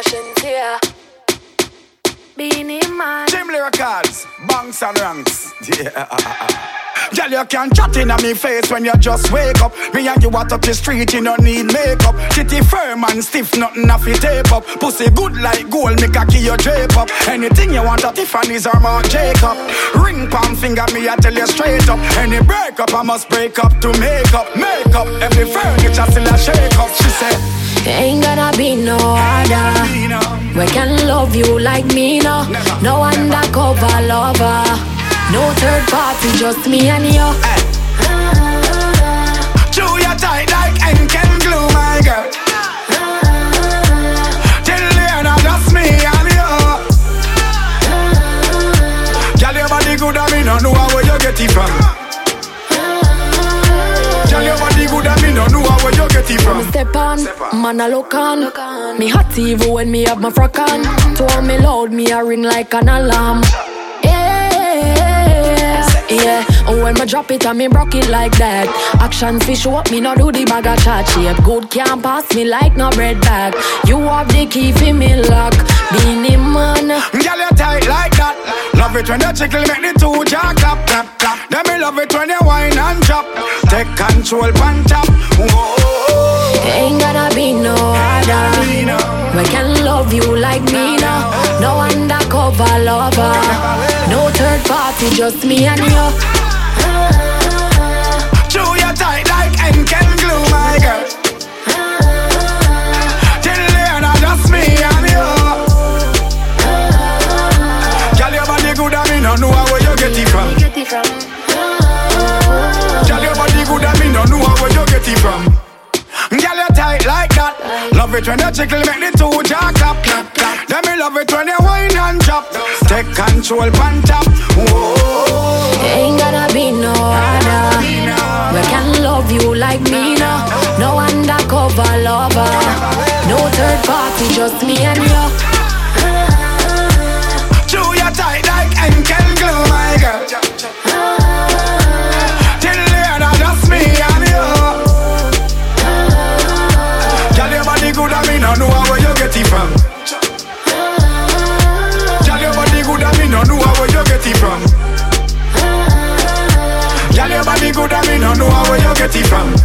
Shentia. Beanie Man. Jim Lyricals, banks and ranks. Yeah. Girl, you can chat in on me face when you just wake up. Me and you out up the street, you don't need makeup. Titty firm and stiff, nothing off your tape up. Pussy good like gold, make a key your drape up. Anything you want at Tiffany's or Marc Jacob. Ring palm finger, me I tell you straight up. Any breakup, I must break up to make up. Make up, every furniture still a shake up. She said, ain't gonna be no other. We can love you like me now. No undercover lover. No third party, just me and you. Chew you tight like Henken glue, my girl. Till the end, just me and you. Girl, your body good, I mean, I know where you get it from. Girl, your body good, I mean, I know where you get it from. Step on, man, I look on. Me hot even when me have my frock on. To me loud, me a ring like an alarm. Yeah, and when me drop it and me broke it like that. Action fish up, me no do the bag of chat shape. Good can't pass me like no bread bag. You have the key for me lock. Beanie Man. Girl, you tight like that. Love it when you tickle, make the two jaw clap, clap, clap. Then me love it when you whine and chop. Take control, pan top. Ain't gonna be no other. We can love you like me now. No undercover lover. No third party, just me and you. Chew you tight like Henken glue, my girl. Till the end, just me and you. Girl, your body good, I mean, I know where you get it from. Girl, your body good, I mean, I know where you get it from. Girl, you tight like that. Love it when you tickle, make the two jaw clap, clap, clap. Then me love it when you whine and chop. Take control, pan top. Ain't gonna be no other. We can love you like me now. No undercover lover. No third party, just me and you. Chew you tight like Henken glue, my girl. Till the end, just me and you. Girl, your body good, I mean, I know where you get it from. Girl, your body good, I mean, I know where you get it from. Girl, your body good, I mean, I know where you get it from.